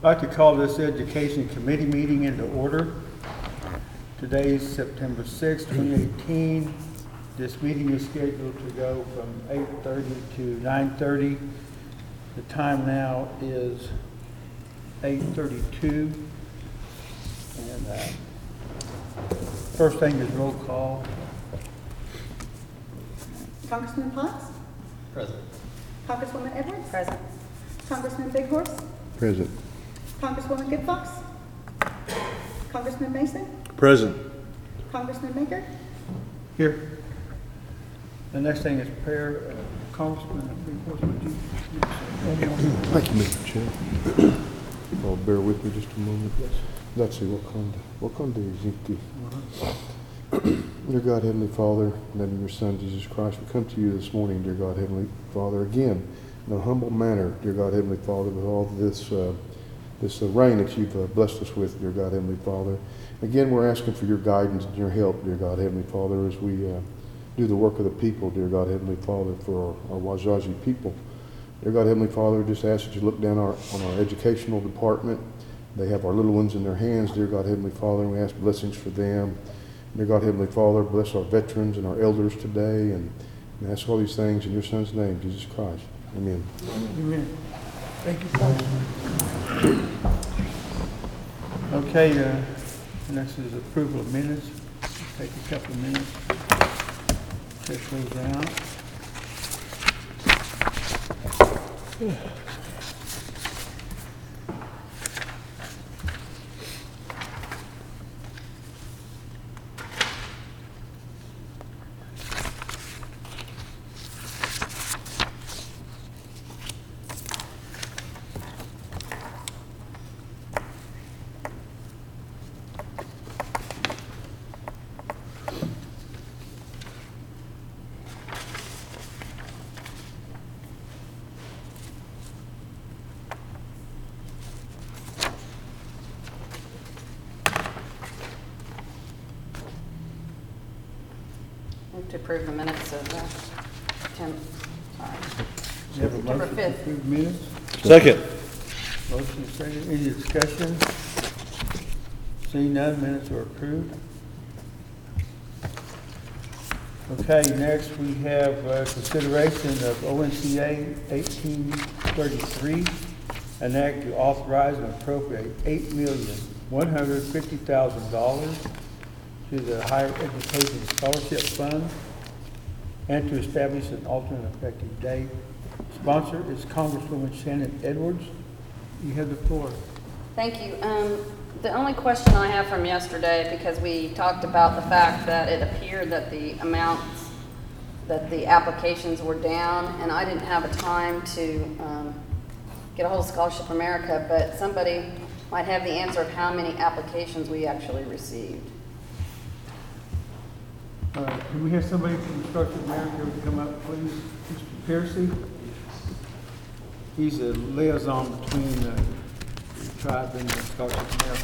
I'd like to call this Education Committee meeting into order. Today is September 6, 2018. This meeting is scheduled to go from 8:30 to 9:30. The time now is 8:32. And first thing is roll call. Congressman Potts? Present. Congresswoman Edwards? Present. Congressman Big Horse? Present. Congresswoman Good Fox? Congressman Mason? Present. Congressman Maker? Here. The next thing is prayer. Congressman Big Horse, would you? Thank you, Mr. Chair. Oh, bear with me just a moment. Yes. Let's see, what kind of Ezekiel? Dear God, Heavenly Father, in the name of your Son, Jesus Christ, we come to you this morning, dear God, Heavenly Father, again, in a humble manner, dear God, Heavenly Father, with all this rain that you've blessed us with, dear God, Heavenly Father. Again, we're asking for your guidance and your help, dear God, Heavenly Father, as we do the work of the people, dear God, Heavenly Father, for our Wajaji people. Dear God, Heavenly Father, just ask that you look down on our educational department. They have our little ones in their hands, dear God, Heavenly Father, and we ask blessings for them. Dear God, Heavenly Father, bless our veterans and our elders today, and ask all these things in your Son's name, Jesus Christ. Amen. Amen. Thank you, Congressman. Okay, next is approval of minutes. Take a couple of minutes. Check those out. Move to approve the minutes of You have a September motion to 5th. approve minutes? Second. Motion second. Any discussion? Seeing none, minutes are approved. Okay, next we have consideration of ONCA 1833, an act to authorize and appropriate $8,150,000 to the Higher Education Scholarship Fund and to establish an alternate effective date. Sponsor is Congresswoman Shannon Edwards. You have the floor. Thank you. The only question I have from yesterday, because we talked about the fact that it appeared that the amounts, that the applications were down, and I didn't have a time to get a hold of Scholarship America, but somebody might have the answer of how many applications we actually received. Can we have somebody from Scholarship America to come up, please? Mr. Piercy? He's a liaison between the tribe and the Scholarship America.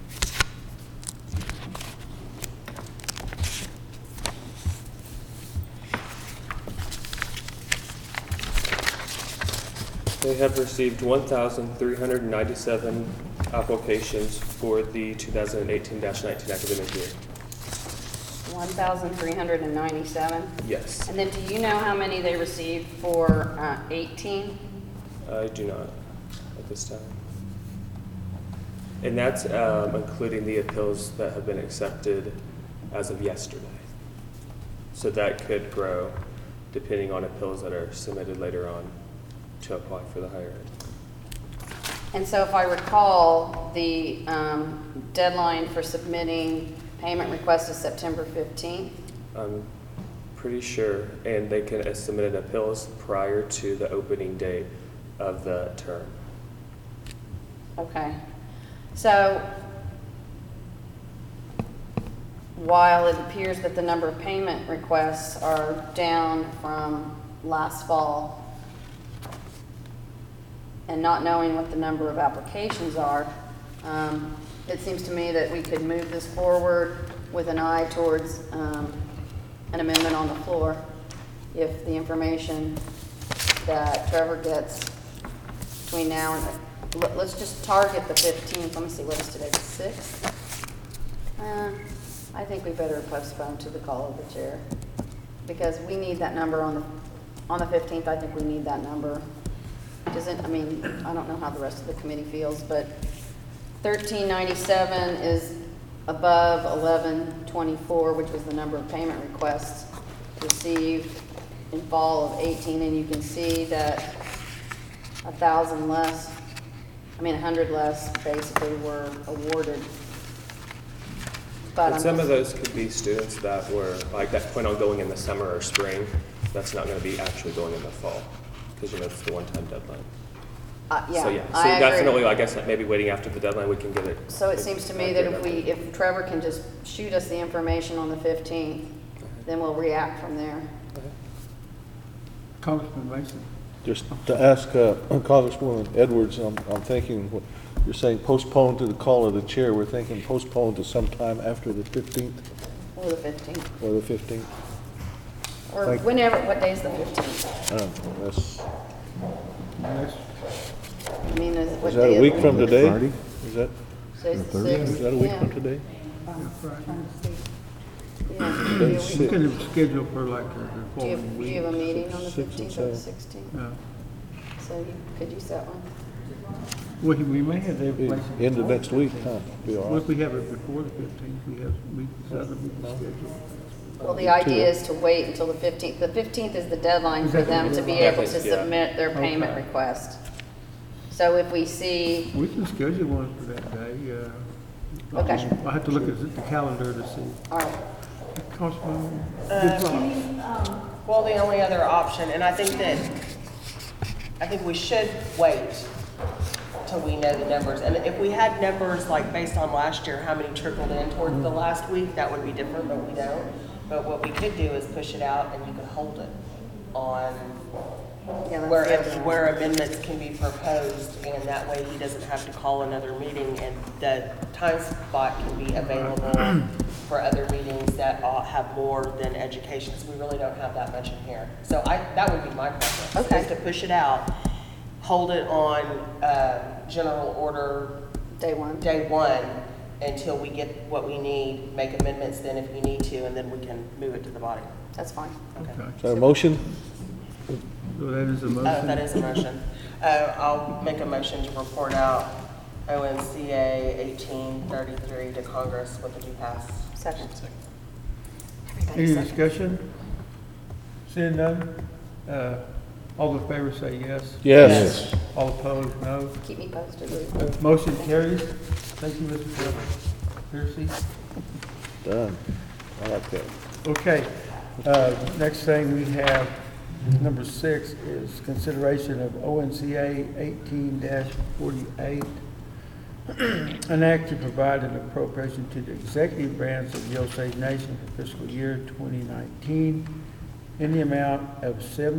They have received 1,397 applications for the 2018-19 academic year. 1,397. Yes. And then do you know how many they received for 18? I do not at this time. And that's including the appeals that have been accepted as of yesterday. So that could grow depending on appeals that are submitted later on to apply for the higher ed. And so if I recall, the deadline for submitting payment request is September 15th. I'm pretty sure, and they can submit an appeals prior to the opening date of the term. Okay. So while it appears that the number of payment requests are down from last fall, and not knowing what the number of applications are, it seems to me that we could move this forward with an eye towards an amendment on the floor if the information that Trevor gets between now and let's just target the 15th. Let me see, what is today, the 6th? I think we better postpone to the call of the chair, because we need that number on the 15th. I think we need that number. I mean, I don't know how the rest of the committee feels, but 1397 is above 1124, which was the number of payment requests received in fall of 18, and you can see that 1,000 less, 100 less basically were awarded. But And I'm some of just- those could be students that were, like, that plan on going in the summer or spring. That's not gonna be actually going in the fall, because, it's the one-time deadline. yeah, So, yeah, so I agree. definitely, I guess, maybe waiting after the deadline, we can get it. So it seems to me that if Trevor can just shoot us the information on the 15th, then we'll react from there. Congressman Mason. Just to ask Congresswoman Edwards, I'm thinking, you're saying postpone to the call of the chair. We're thinking postpone to sometime after the 15th Or the 15th, or the 15th. or Thank- whenever, what day is the 15th? That's, Next, I mean, what is day that of a week the from today? Friday? Is that, Today's the 30th? 6th. is that a week Yeah. from today? Yeah. Today's we 6th. can schedule for like the Do you following have, do week. you have a meeting on the 6th and 15th or the 7th. 16th? No. So could you set one? We may have the information. End of next week, huh? Be all What if right. we have it before the 15th? We have, other meetings scheduled. Well, the idea is to wait until the 15th. The 15th is the deadline for them to be able to Yeah. submit their payment Okay. request. So if we see, We can schedule one for that day. Okay. I'll have to look at the calendar to see. all right, Councilman, Goodlaw. Well, the only other option, and I think we should wait till we know the numbers. And if we had numbers like based on last year, how many trickled in towards the last week, that would be different, but we don't. But what we could do is push it out and you could hold it on yeah, that's the other one. where amendments can be proposed, and that way he doesn't have to call another meeting, and the time spot can be available for other meetings that have more than education, because we really don't have that much in here. So that would be my preference, Okay. is to push it out, hold it on general order Day one. day one until we get what we need, make amendments then if we need to, and then we can move it to the body. That's fine. Okay. Is that a motion? So that is a motion. That is a motion. I'll make a motion to report out ONCA 1833 to Congress with the due pass. Second. Any discussion? Seeing none? All in favor say yes. Yes. All opposed, no. Keep me posted, Lou. Motion carries. Thank you, Mr. Piercy. Done. I like that. Okay, next thing we have, number 6, is consideration of ONCA 18-48, an act to provide an appropriation to the executive branch of the Osage Nation for fiscal year 2019 in the amount of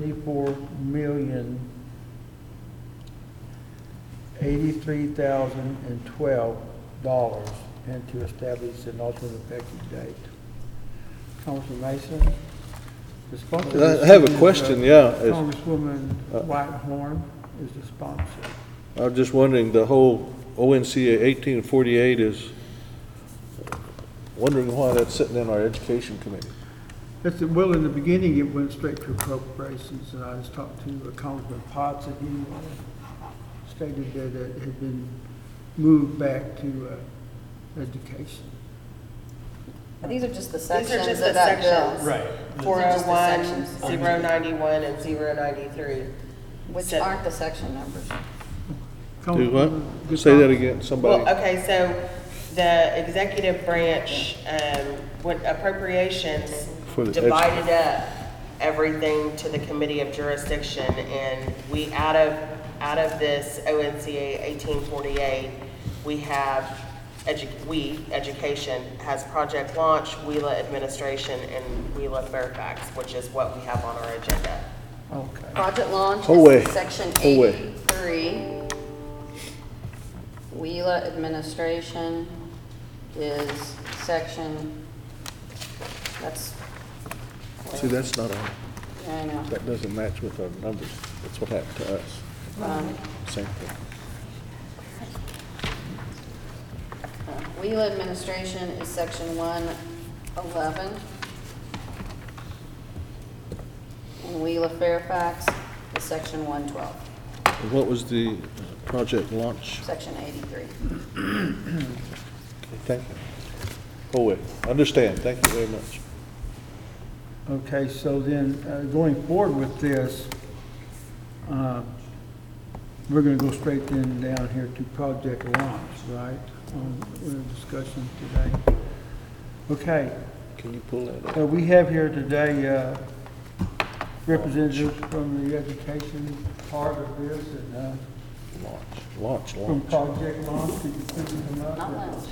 $74,083,012 and to establish an alternate effective date. Congressman Mason? The sponsor I have a is, question, yeah. Congresswoman Whitehorn is the sponsor. I was just wondering, the whole ONCA 1848 is, wondering why that's sitting in our education committee. Well, in the beginning, it went straight to appropriations, and I just talked to Congressman Potts, and he stated that it had been moved back to education. These are just the These are sections just of the that sections. bill. Right. These are just the 401, sections, 091, and 093. which So- aren't the section numbers. Do what? Good Say that thought. again, somebody. Well, okay, so the executive branch, what appropriations For the divided up everything to the committee of jurisdiction, and we, out of this ONCA 1848, we have, education has Project Launch, WheeLA Administration, and WheeLA Fairfax, which is what we have on our agenda. Okay. Project Launch Away. is section Away. 83. WheeLA Administration is section, that's, See, that's not our, I know. that doesn't match with our numbers. That's what happened to us. Same thing. WheeL administration is section 111. And WheeL Fairfax is section 112, What was the project launch? section 83. Okay, thank you. Oh, wait, understand, thank you very much. Okay, so then, going forward with this, we're gonna go straight then down here to project launch, right? We're in discussion today. Okay, Can you pull that up? we have here today, representatives from the education part of this and, Launch. from Project Launch. Could you please come up? Not lunch.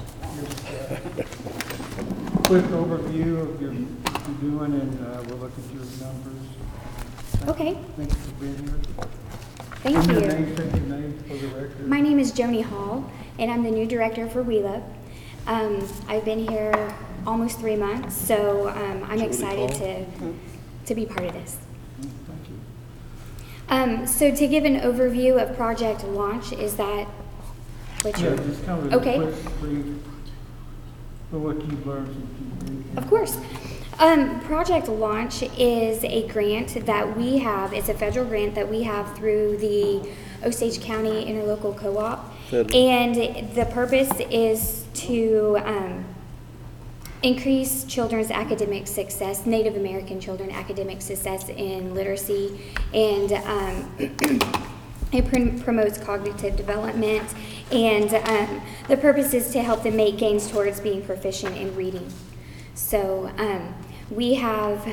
Quick overview of what you're doing, and we'll look at your numbers. Okay. Thank you for being here. Thank Give me your you. name, state your name for the record. My name is Joni Hall, and I'm the new director for WheeL. I've been here almost 3 months, so I'm Joni excited Hall. to be part of this. Thank you. So to give an overview of Project Launch, is that what Yeah, you're... just kind of a Okay. quick brief for what you've learned since you've been here. Of course. Project Launch is a grant that we have, it's a federal grant that we have through the Osage County Interlocal Co-op. Federal. And the purpose is to increase children's academic success, Native American children academic success in literacy, and it promotes cognitive development, and the purpose is to help them make gains towards being proficient in reading. So we have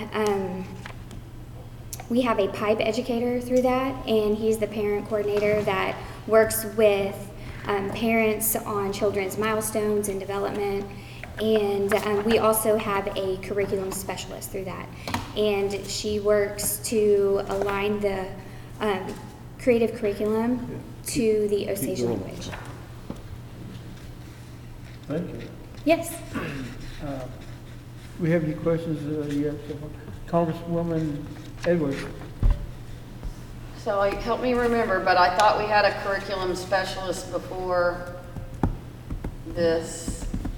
a PIPE educator through that, and he's the parent coordinator that works with parents on children's milestones and development. And we also have a curriculum specialist through that. And she works to align the creative curriculum to the Osage going. language. Thank you. Yes. We have any questions yet? Congresswoman Edwards? So like, help me remember, but I thought we had a curriculum specialist before this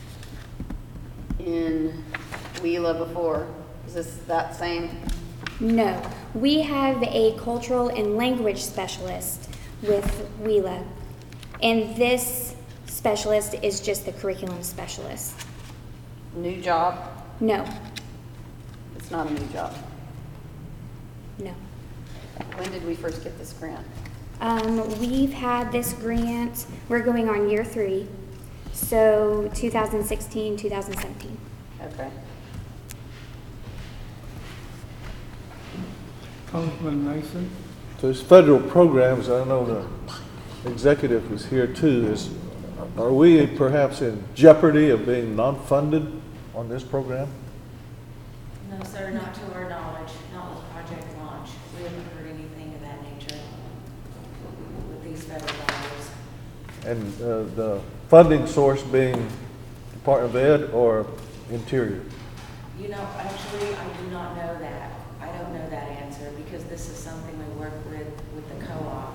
in WheeL before. Is this that same? No, we have a cultural and language specialist with WheeL, and this specialist is just the curriculum specialist. New job? No, It's not a new job. no. When did we first get this grant? We've had this grant, we're going on year 3, so 2016, 2017. Okay. Congressman Mason? There's federal programs, I know the executive is here too, are we perhaps in jeopardy of being non-funded on this program? No, sir, not to our knowledge, not with Project Launch. We haven't heard anything of that nature with these federal dollars. And the funding source being Department of Ed or Interior? You know, actually, I do not know that. I don't know that answer because this is something we work with the co-op.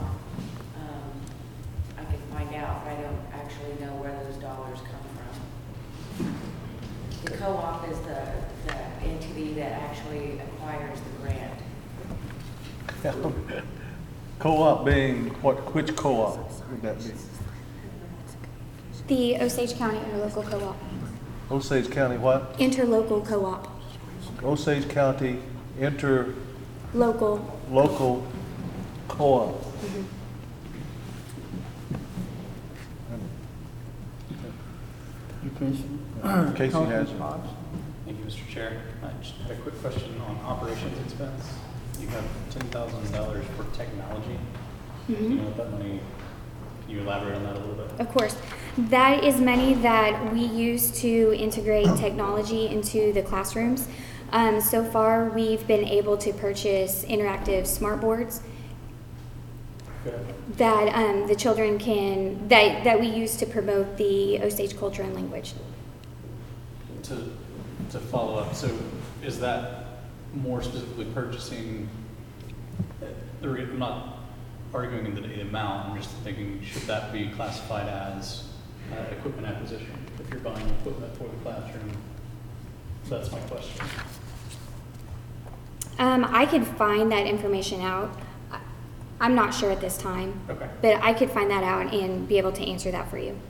I can find out, but I don't actually know where those dollars come from. The co-op is the entity that actually acquires the grant. Co-op being, which co-op would that be? The Osage County Interlocal Co-op. Osage County what? Interlocal Co-op. Osage County Interlocal Local. Co-op. You finished? Casey has Congressman it. Potts? Thank you, Mr. Chair. I just had a quick question on operations expense. You have $10,000 for technology. Do you know what that money, can you elaborate on that a little bit? Of course. That is money that we use to integrate technology into the classrooms. So far, we've been able to purchase interactive smart boards Okay. that the children can, that we use to promote the Osage culture and language. To follow up, so is that more specifically purchasing, I'm not arguing the amount, I'm just thinking, should that be classified as equipment acquisition, if you're buying equipment for the classroom. So that's my question. I could find that information out. I'm not sure at this time, Okay. but I could find that out and be able to answer that for you.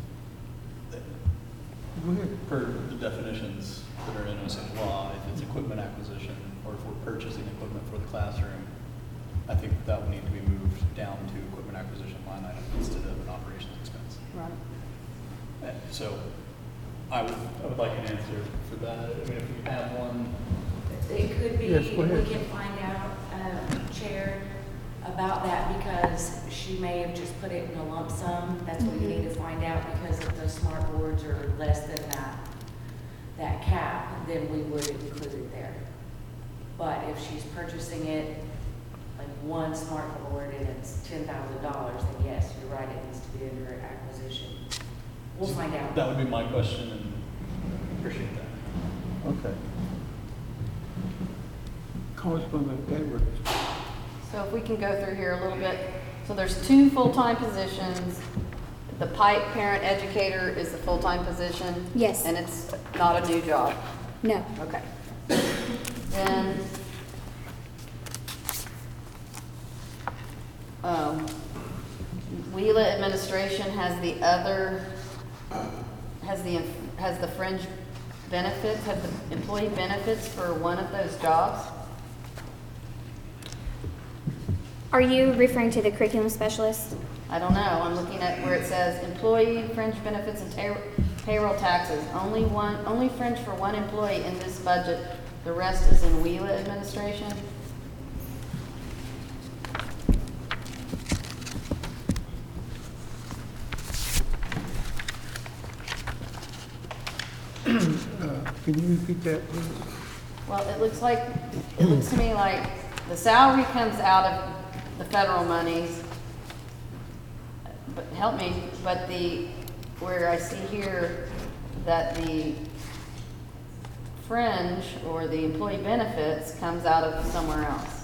For the definitions that are in Osage law, if it's equipment acquisition or if we're purchasing equipment for the classroom, I think that would need to be moved down to equipment acquisition line item instead of an operations expense. Right. So I would like an answer for that. I mean, if we have one, It could be, Yes, go we ahead. can find out, Chair, about that because she may have just put it in a lump sum. That's what you need to find out because if the smart boards are less than that cap, then we would include it there. But if she's purchasing it, like one smart board and it's $10,000, then yes, you're right, it needs to be under acquisition. We'll find out. that would be my question and appreciate that. Okay. Congresswoman Edwards. So if we can go through here a little bit. So there's 2 full-time positions. The Pike parent educator is the full-time position? Yes. And it's not a new job? No. Okay. Then, WHELA administration has the other, has the fringe benefits, has the employee benefits for one of those jobs? Are you referring to the curriculum specialist? I don't know. I'm looking at where it says employee fringe benefits and payroll taxes. Only fringe for one employee in this budget. The rest is in WHELA administration. Can you repeat that, please? Well, it looks to me like the salary comes out of the federal monies. But help me, but where I see here that the fringe or the employee benefits comes out of somewhere else.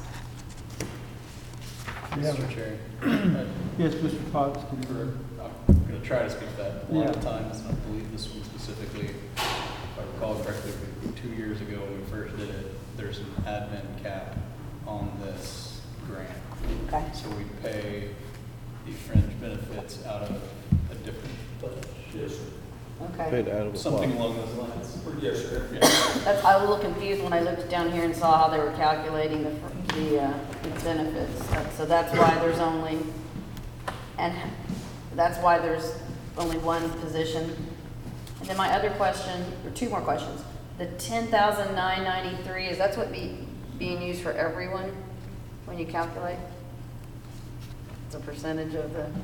Mr. Chair, Yes, Mr. Potts, can you? I'm going to try to speak to that. A lot of Yeah. times, and I believe this one specifically, if I recall correctly, 2 years ago when we first did it, there's an admin cap on this grant. Okay. So we pay the fringe benefits out of a different budget. Yes, sir. Okay. Paid out of the Something fund. along those lines. Yes, sir. I was a little confused when I looked down here and saw how they were calculating the benefits. So that's why there's only, and that's why there's only one position. And then my other question, or 2 more questions. The 10,993, is that what being used for everyone when you calculate? It's a percentage of the,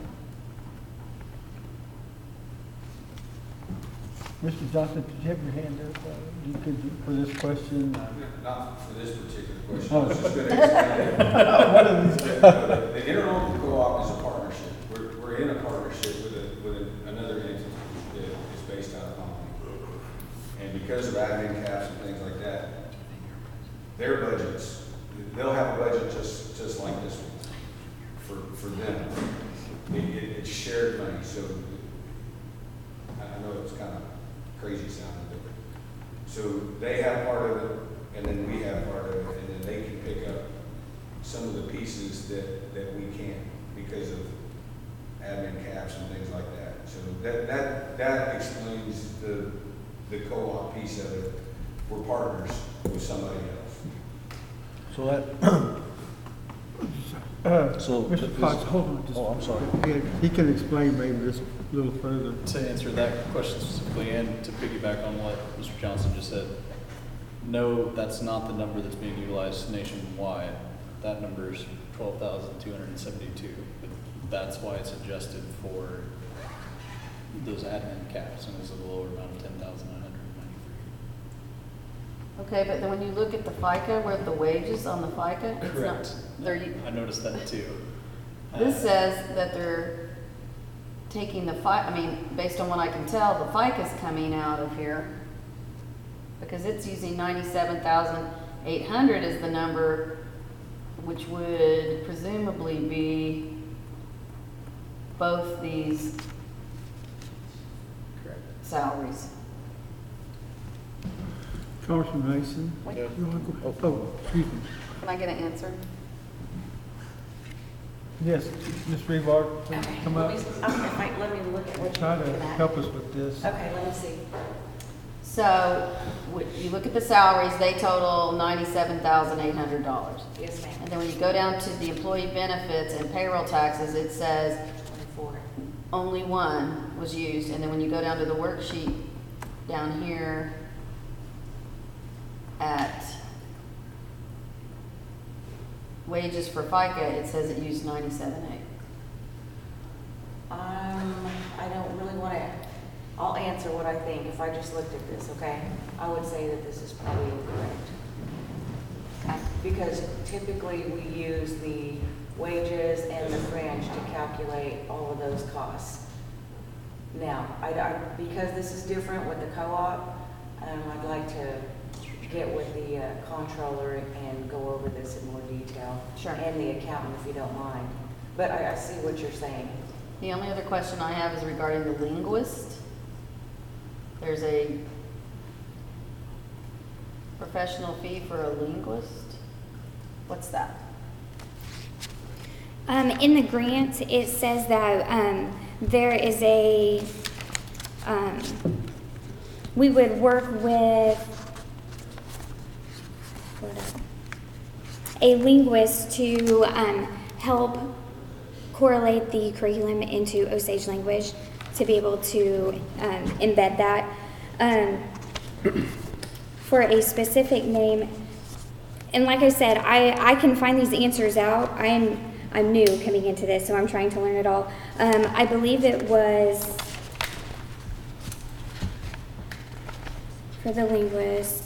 Mr. Johnson, did you have your hand up? For this question? Not for this particular question, Oh. I was just going to explain it. The interlocal co-op is a partnership. We're in a partnership with another entity that is based out of Conway. And because of admin caps and things like that, their budgets, they'll have a budget just like this one for them. It's shared money, so I know it's kind of crazy sounding, but so they have part of it, and then we have part of it, and then they can pick up some of the pieces that we can't because of admin caps and things like that. So that explains the co-op piece of it. We're partners with somebody else. So that, Mr. Potts, hold on. just- Oh, I'm sorry. Yeah, he can explain maybe just a little further. To answer that question specifically and to piggyback on what Mr. Johnson just said, no, that's not the number that's being utilized nationwide. That number is 12,272. But that's why it's adjusted for those admin caps and is a lower amount of 10,993. okay, but then when you look at the FICA, where the wages on the FICA, it's not, Correct. they're, I noticed that too. this says that they're taking the based on what I can tell, the FICA's coming out of here because it's using 97,800 as the number, which would presumably be both these salaries. Congressman Mason? Wait. Yeah. You wanna go- Oh, excuse me. Can I get an answer? Yes, Ms. Rebar, please Okay, come let up. me, okay, let me look at what Try you're to looking at. help us with this. Okay, let me see. So, you look at the salaries, they total $97,800. Yes, ma'am. And then when you go down to the employee benefits and payroll taxes, it says 24. only one was used. And then when you go down to the worksheet down here at wages for FICA, it says it used 97.8. I don't really want to, I'll answer what I think if I just looked at this, okay? I would say that this is probably incorrect. Okay. Because typically we use the wages and the fringe to calculate all of those costs. Now, because this is different with the co-op, I'd like to get with the comptroller and go over this in more detail. Sure. And the accountant, if you don't mind. But I see what you're saying. The only other question I have is regarding the linguist. There's a professional fee for a linguist. What's that? In the grant, it says that there is we would work with a linguist to help correlate the curriculum into Osage language to be able to embed that for a specific name. And like I said, I can find these answers out. I'm new coming into this, so I'm trying to learn it all. I believe it was for the linguist.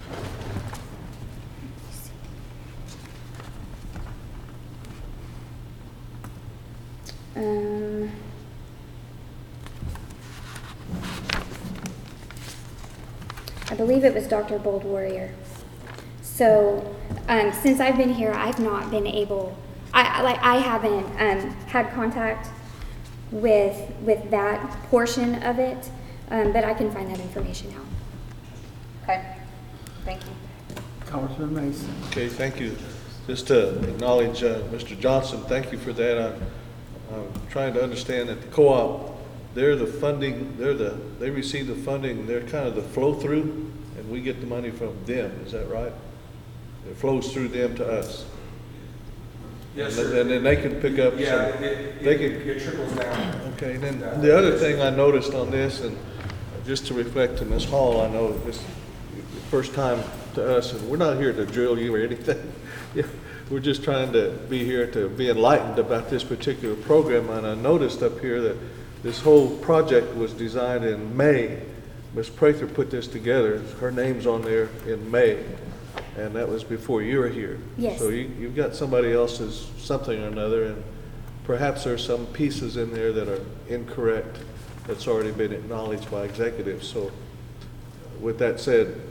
I believe it was Dr. Bold Warrior. So, since I've been here, I've not been able. I haven't had contact with that portion of it, but I can find that information out. Okay, thank you. Congressman Mason. Okay, thank you. Just to acknowledge Mr. Johnson, thank you for that. I'm trying to understand that the co-op, they're the funding, they receive the funding, they're kind of the flow-through, and we get the money from them, is that right? It flows through them to us. Yes, And sir. then they can pick up some. Yeah, They can. it trickles down. Okay, and then the other thing I noticed on this, and just to reflect to Ms. Hall, I know this is the first time to us, and we're not here to drill you or anything. Yeah, we're just trying to be here to be enlightened about this particular program, and I noticed up here that this whole project was designed in May. Ms. Prather put this together. Her name's on there in May, and that was before you were here. Yes. So you've got somebody else's something or another, and perhaps there's some pieces in there that are incorrect that's already been acknowledged by executives. So with that said,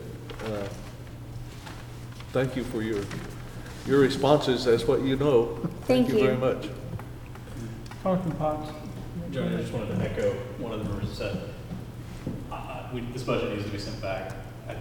thank you for your responses. That's what you know. Thank you you. very much. Congressman Potts. Johnny, I just wanted to echo one of the members said, this budget needs to be sent back.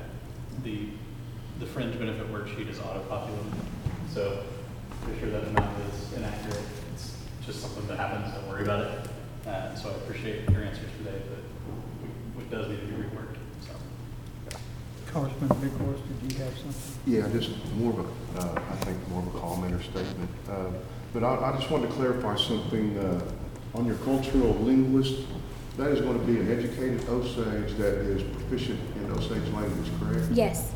The fringe benefit worksheet is auto-populated, so pretty sure that amount is inaccurate. It's just something that happens, don't worry about it. So I appreciate your answers today, but it does need to be reworked, so. Congressman Bighorst, did you have something? Yeah, just more of a, I think more of a comment or statement. But I just wanted to clarify something on your cultural linguist. That is going to be an educated Osage that is proficient in Osage language, correct? Yes.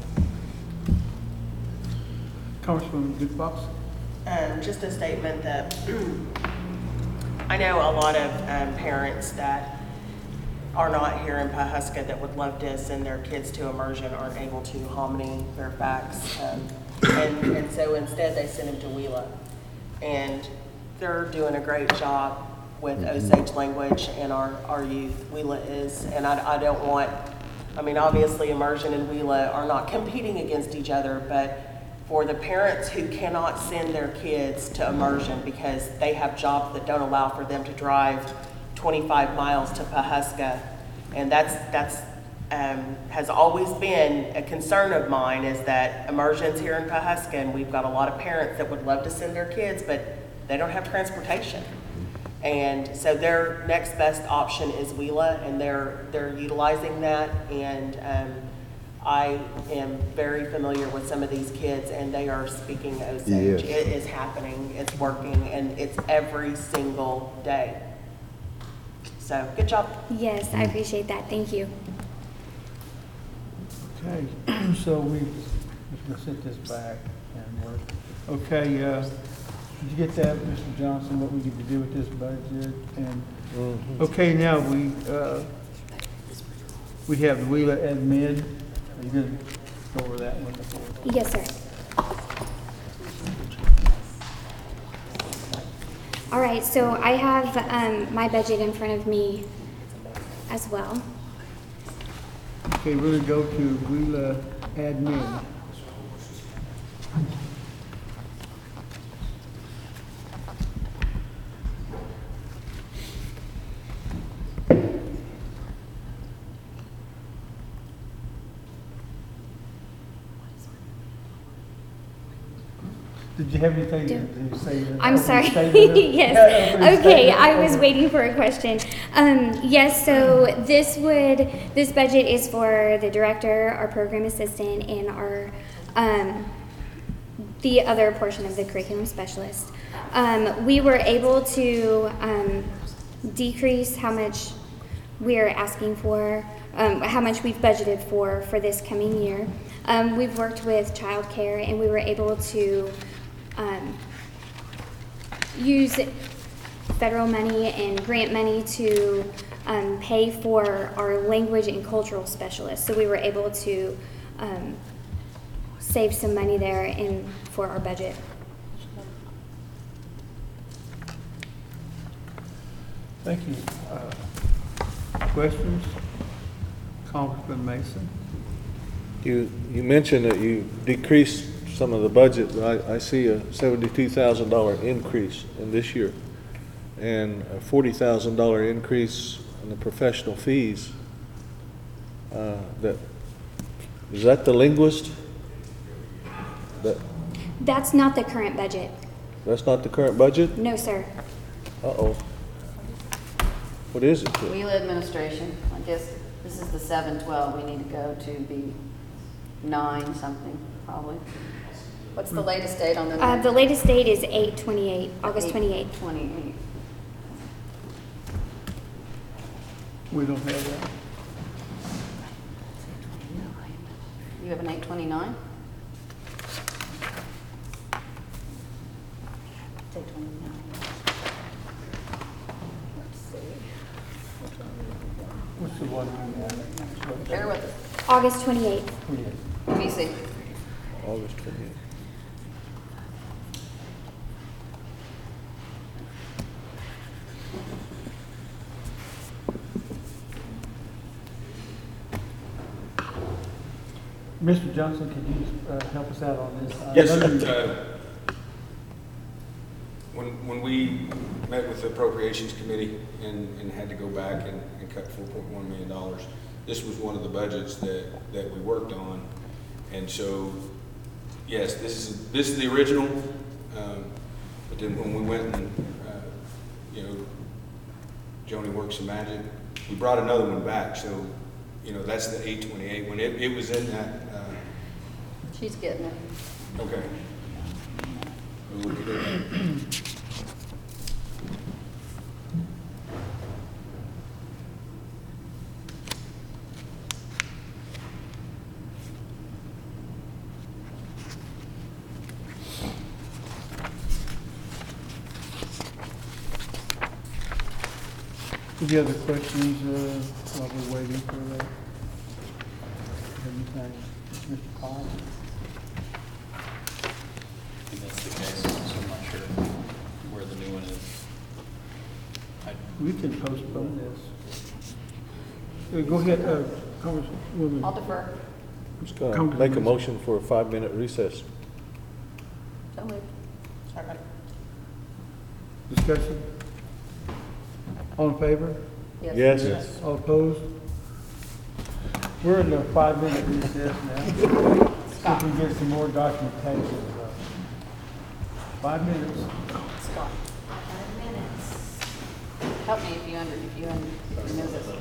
Congressman Good Fox. Just a statement that I know a lot of parents that are not here in Pawhuska that would love to send their kids to immersion aren't able to. Hominy, Fairfax, and so instead they send them to Wheeler, and they're doing a great job with Osage language and our youth. Wheeler is, and I don't want. I mean, obviously, immersion and Wheeler are not competing against each other, but for the parents who cannot send their kids to immersion because they have jobs that don't allow for them to drive 25 miles to Pawhuska, And that's has always been a concern of mine, is that immersions here in Pawhuska, we've got a lot of parents that would love to send their kids, but they don't have transportation. And so their next best option is Wheela, and they're utilizing that. And I am very familiar with some of these kids, and they are speaking Osage. Yes. It is happening, it's working, and it's every single day. So, good job. Yes, I appreciate that. Thank you. Okay, so we're gonna set this back and work. Okay, did you get that, Mr. Johnson, what we need to do with this budget? And, okay, now we have the Wheeler admin. Are you gonna go over that one before? Yes, sir. All right, so I have my budget in front of me as well. Okay, we're gonna go to Wheeler admin. Did you have anything to say? I'm sorry. Statement? Yes. Yeah, Okay, statement. I was waiting for a question. Yes, so this budget is for the director, our program assistant, and our the other portion of the curriculum specialist. We were able to decrease how much we're asking for, how much we've budgeted for this coming year. We've worked with childcare, and we were able to use federal money and grant money to pay for our language and cultural specialists. So we were able to save some money there for our budget. Thank you. Questions? Congressman Mason? You mentioned that you decreased some of the budget, but I see a $72,000 increase in this year and a $40,000 increase in the professional fees. Is that the linguist? That's not the current budget. That's not the current budget? No, sir. Uh-oh. What is it? Wheeler administration, I guess this is the 712, we need to go to be 9 something, probably. What's the latest date on the? The latest date is 8/28, August 28th. 28. We don't have that. You have an 829? It's 829. Let's see. What's the one we have? Bear with us. August 28th. BC. August 28th. Mr. Johnson, could you help us out on this? Yes, sir. When we met with the Appropriations Committee and had to go back and cut $4.1 million, this was one of the budgets that we worked on. And so, yes, this is the original, but then when we went and, Joni worked some magic, we brought another one back. So, that's the 828. When it was in that, She's getting it. okay. We'll look at it. Any other questions while we're waiting for that? Anything, Mr. Collins? I think that's the case, so I'm not sure where the new one is. We can postpone this. Go ahead, Congresswoman. I'll defer. I'm just going to make a motion for a 5-minute recess. So moved. Discussion? All in favor? Yes. Yes. All opposed? We're in the 5-minute recess now. See if we can get some more documentation. 5 minutes. Scott. 5 minutes. Help me if you know this.